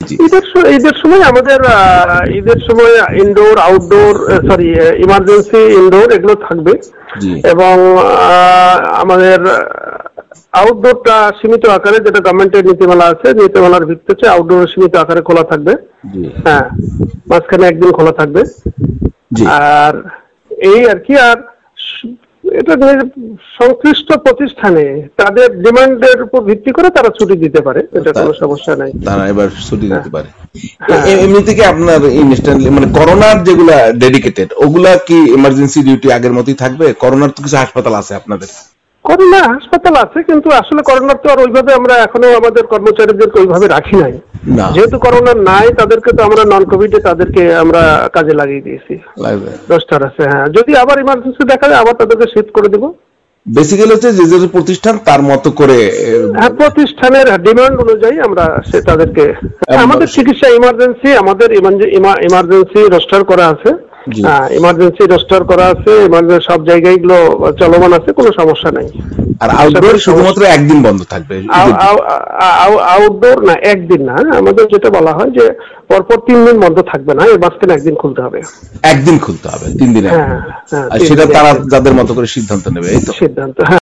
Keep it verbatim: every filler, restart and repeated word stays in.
ঈদের ঈদের সময় আমাদের ঈদের সময় indoor outdoor sorry emergency indoor এগুলো থাকবে এবং আমাদের আউটডোরটা সীমিত আকারে, যেটা গভর্নমেন্টের নীতিমালা আছে, নীতিমালার ভিত্তিতে আউটডোর সীমিত আকারে খোলা থাকবে। হ্যাঁ, মাঝখানে একদিন খোলা থাকবে। আর এই আর কি, আর এটা সংশ্লিষ্ট প্রতিষ্ঠানে তাদের ডিমান্ডের উপর ভিত্তি করে তারা ছুটি দিতে পারে, এটা কোনো সমস্যা নাই, তারা এবার ছুটি দিতে পারে। এমনি থেকে আপনার ইনস্ট্যান্টলি মানে করোনার যেগুলা ডেডিকেটেড ওগুলা কি ইমার্জেন্সি ডিউটি আগের মতই থাকবে? করোনার তো কিছু হাসপাতাল আছে আপনাদের? করোনা হাসপাতাল আছে, কিন্তু আসলে করোনার তো আর ওইভাবে আমরা এখনো আমাদের কর্মচারীদেরকে ওইভাবে রাখি নাই। যেহেতু করোনা নাই, তাদেরকে তো আমরা নন কোভিডে তাদেরকে আমরা কাজে লাগিয়ে দিয়েছি। রোস্টার আছে, হ্যাঁ, যদি আবার ইমার্জেন্সি দেখা যায় আবার তাদেরকে শিফট করে দেবো। বেসিক্যালি হচ্ছে যে যে প্রতিষ্ঠান তার মতো করে, হ্যাঁ, প্রতিষ্ঠানের ডিমান্ড অনুযায়ী আমরা সে তাদেরকে, আমাদের চিকিৎসা ইমার্জেন্সি, আমাদের ইমার্জেন্সি রোস্টার করা আছে, হ্যাঁ, ইমার্জেন্সি রোস্টার করা আছে, ইমার্জেন্সি সব জায়গায় এগুলো চলমান আছে, কোনো সমস্যা নাই। আর আউটডোর শুধুমাত্র একদিন বন্ধ থাকবে? আউটডোর না, একদিন না, আমাদের যেটা বলা হয় যে পরপর তিন দিন বন্ধ থাকবে না, এর মাঝখানে একদিন খুলতে হবে। একদিন খুলতে হবে, তিন দিন? হ্যাঁ, সেটা তারা যাদের মতো করে সিদ্ধান্ত নেবে, এই তো সিদ্ধান্ত।